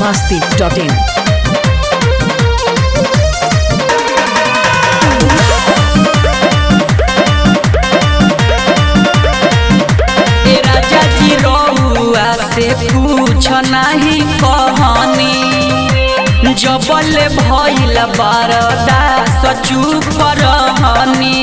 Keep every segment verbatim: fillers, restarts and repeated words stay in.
masti dot in. से पूछ नहीं कहनी जबल भइल बारदा चुप रहनी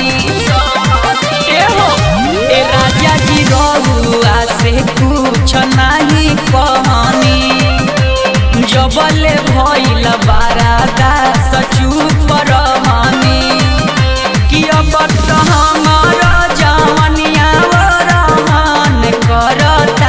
ए राजा जी रउआ से पूछ नहीं कहनी जबल भइल बारदा चुप रहनी कि अब तो हमारा जवनिया रहन करता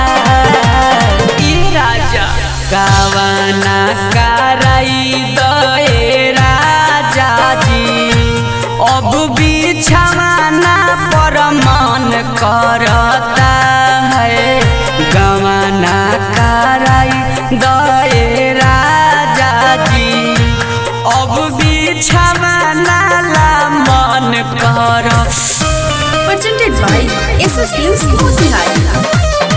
गावना कराई दे राजा जी अब बिछवाना पर मन करता है गावना कराई दे राजा जी अब बिछवाना ला मन कर। Presented by S S Films Motihari.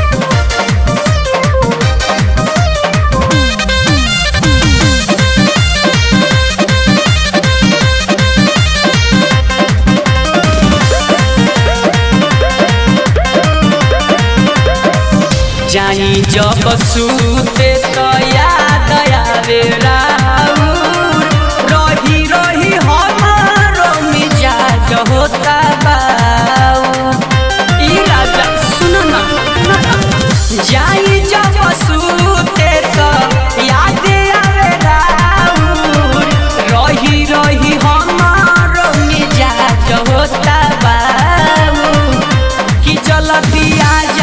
जाई जब सूते तो याद आवे राउर रही रही हमारो मिजाज होता बाऊ ई राजा सुनो ना जाई जब सूते तो याद आवे राउर रही रही हमारो मिजाज होता बाऊ कि चल पिया जा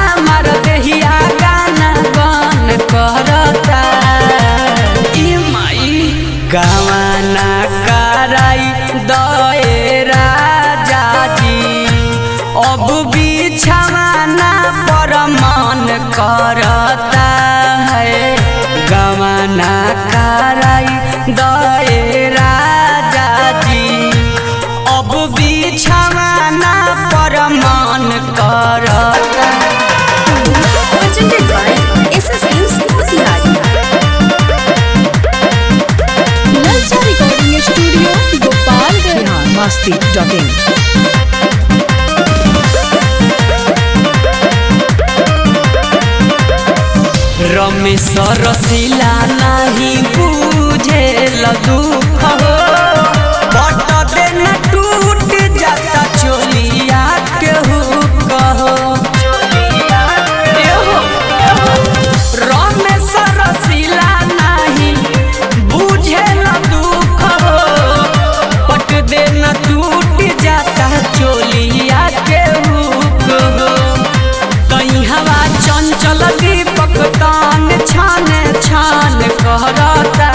गावना कराई दे राजा जी अब बिछवाना पर मन करता है गावना कराई दे राजा जी अब बिछवाना पर मन करता। Presented by S S Films Motihari. Recording Studio Gopalgarh masti dot in. Ramesh Rasila नहीं बुझे दुख हो बट देन टूट जाता चोलिया के हुक हो रमेश रसीला नहीं बुझे दुख हो बट देन टूट जाता चोलिया के हुक हो कहीं हवा चंचल दीपक तान छान छान करता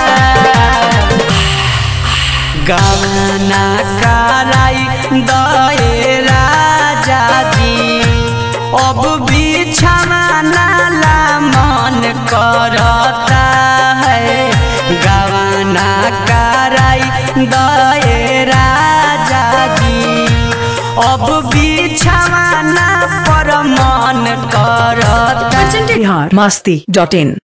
गावना कराई दे राजा जी अब बिछवाना ला मन करता है गावना कराई दे राजा जी अब बिछवाना पर मन करता। Bihar masti dot in.